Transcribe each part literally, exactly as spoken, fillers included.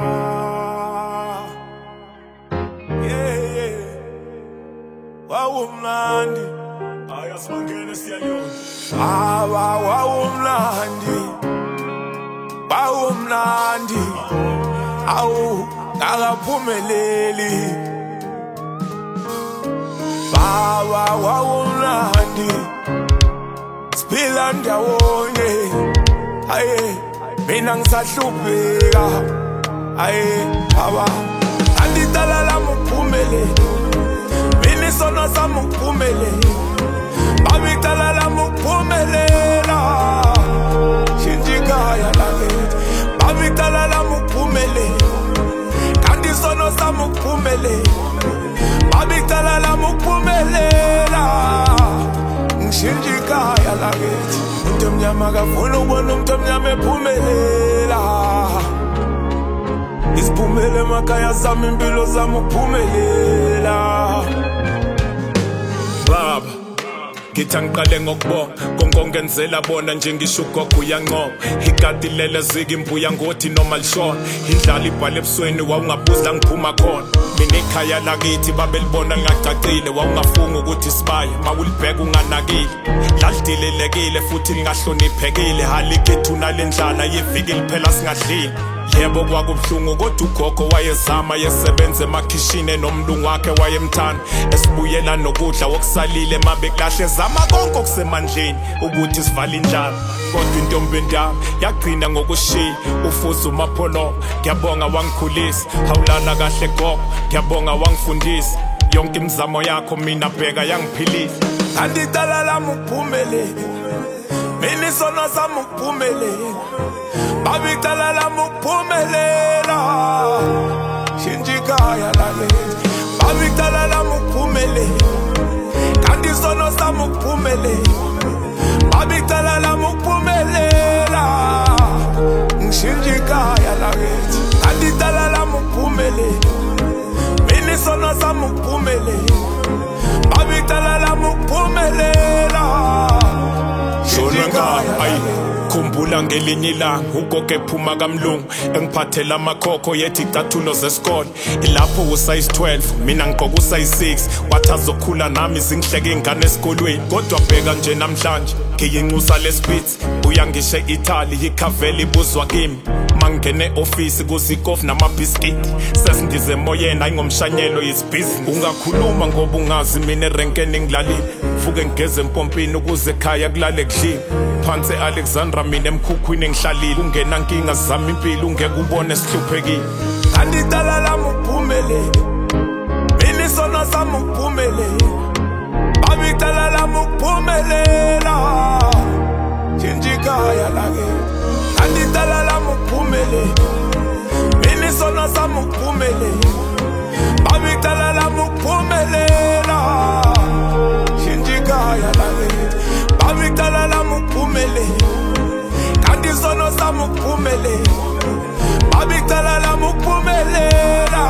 Yeah, yeah. Wawumnandi. Ayasibangene siyayona. Aba wawumnandi. Wawumnandi. Awu akaphumeleli. Baba wawumnandi. Siphila ndawonye. Aye, mina ngisahlupheka. Aye, baba andidala la muphumele. Mina isono sami ukuphumelela. Baba idala la mukuphumelela. Shinjikaya lakithi. Baba idala la mukuphumelela. Kanti isono sami ukuphumelela. Baba idala la mukuphumelela. Ngishinjikaya lakithi. Umuntu omnyama akafuna ukubona umuntu omnyama ephumelela. Isiphumele emakhaya zami impilo zami ukuphumelela. Baba ngithi angiqale ngokubonga konke ngenzela bona nje ngisho ugogo uyanqoba igadi lele zika imbuya ngothi noma lishona indlala ibhale ebusweni wawungabuza ngiphuma khona mina ikhaya lakithi babelibona ngacacile wawungafunga ukuthi sibaye mawulibheka unganakile lalidilelekile futhi lingahloniphekile halikethu nalendlala yeviki liphela singadlile yebo kwakubhlungu kodwa ugogo wayezama yesebenza emakhishini nomlungu wakhe wayemthanda esibuyela nokudla wokusalile mabekulahle zama konke okusemandleni ukuthi sivale indlala kodwa intombi endami yagcina ngokushiya ufuza uMapholo ngiyabonga wangikhulisa hawulala kahle gogo ngiyabonga wangifundisa yonke imizamo yakho mina bheka yangiphilisa andidala lami ukuphumelela mina isono sami ukuphumelela Baba idala lami ukuphumelela Shinjikaya lakithi Baba idala lami ukuphumelela Kanti isono sami ukuphumelela Baba idala lami ukuphumelela Ngishinjikaya lakithi Kanti idala lami ukuphumelela Mina isono sami ukuphumelela Baba idala lami ukuphumelela Shinjikaya lakithi Khumbula ngelinye ilanga ugogo ephuma kamlungu engiphathela amakhokho yethi icathulo zesikole ilapho usize twelve mina ngigqoka usize six wathi azokhula nami zingihleke ingane esikolweni kodwa bheka nje namhlanje ngiyinxusa lesibhithi buya ngishe Italy ikhaveli ibuzwa kimi mangene office kuzikofu namabhiskiti sesindize emoyeni ayingomshanyelo yisibhizi ungakhuluma ngoba ungazi mina erenkeni ngilalile vuke ngigeze empompini ukuze ekhaya kulale kudliwe phansi Alexandra mina emkhukhwini ngihlalile ungena nkinga zami impilo ungeke ubone sihluphekile andidala lami ukuphumelela mina isono sami ukuphumelela Baba idala lami ukuphumelela Shinjikaya lakithi andidala lami ukuphumelela mina isono sami ukuphumelela Baba idala lami ukuphumelela Shinjikaya lakithi Baba idala lami ukuphumelela Kanti isono sami ukuphumelela Baba idala lami ukuphumelela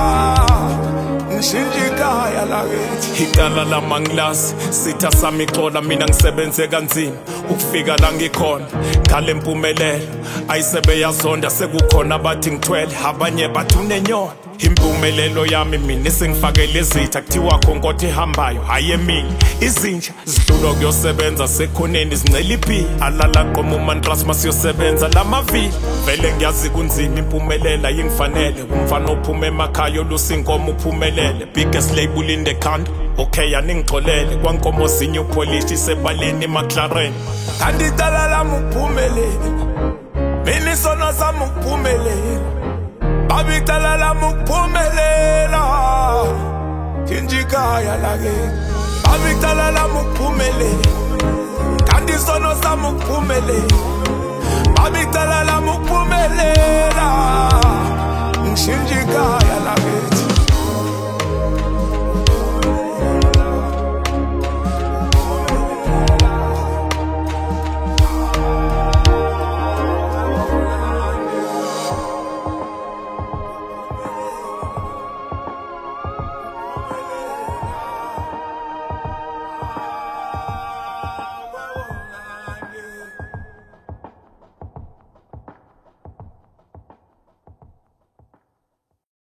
Ngishinjikaya lakithi Idala lami angilazi sitha sami xola mina ngisebenze kanzima ukufika la ngikhona ngale mpumelelo ayisebe yazonda sekukhona abathi ngithwele abanye bathi unenyona impumelelo yami mina sengifakele izitha kuthiwa khonkothe ihambayo hayi emini izinja zidlula kuyosebenza sekhoneni zincela iphi alala qoma umantras masiyosebenza lamavili vele ngiyazi kunzima impumelela yingifanele umfana ophuma emakhaya olusinkomo uphumelele biggest label in the country okay yaningixolele kwankomo zinye upolish sebaleni eMcLaren andidala lami ukuphumelela mina isono sami ukuphumelela Baba idala lami ukuphumelela Shinjikaya lakithi Baba idala lami ukuphumelela Kanti isono sami ukuphumelela Baba idala lami